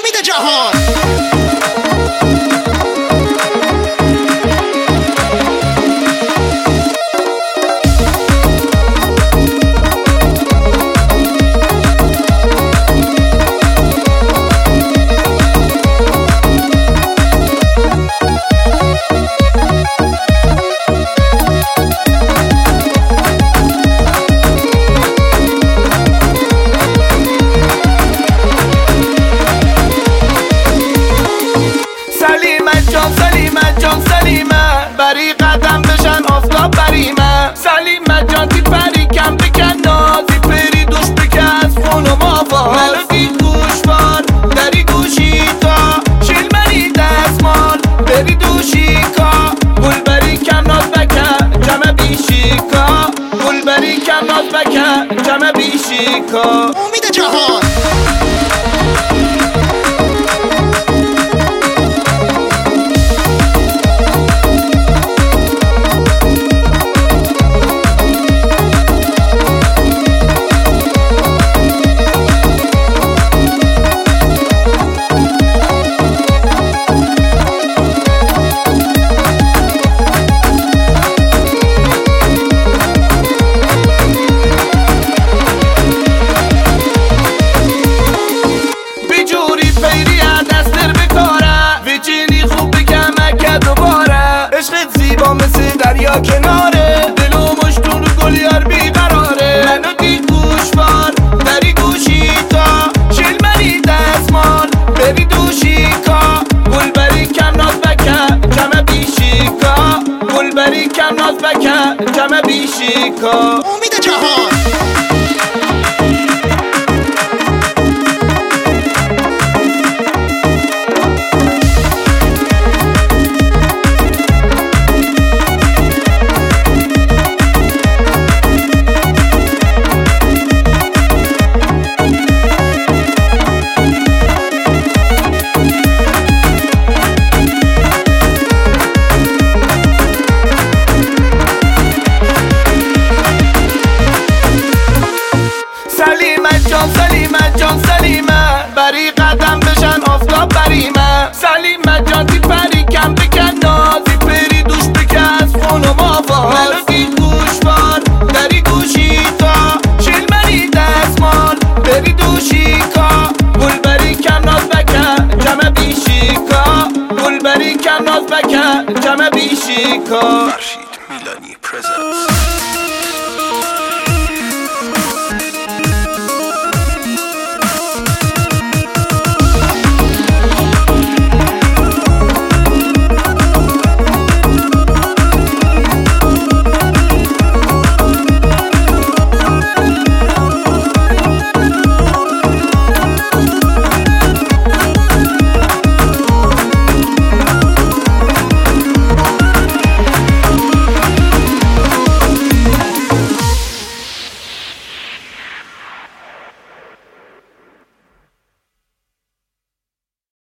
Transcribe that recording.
امید جهان. سلیمت بری قدم بشن آفتاب بریمه. سلیمت جان تی پری کم بکن نازی پری دوش بکس خون و مافاز منو دید گوشوار دری گوشی تا شیل منی دستمال بری دوشی کا گل بری کم ناز بکن جمع بیشی کا گل بری کم ناز بکن جمع بیشی کا امید جهان. دریا کناره دل و مشتون رو گل یار بیقراره. منو دید گوشوار دری گوشی تا شیل منی دستمال بری دوشی کا گل بری کم ناز بکن جمع بیشی کا گل بری کم ناز بکن جمع بیشی کا امید جهان. سلیمت بری قدم بشن آفتاب بریمه. سلیمت جان تی پری کم بکن نازی پری دوش بکس خون و مافاز منو دید گوشوار دری گوشی تا شیل منی دستمال بری دوشی کا گل بری کم ناز بکن جمع بیشی کا گل بری کم ناز بکن جمع بیشی کا فرشید میلانی پرزنت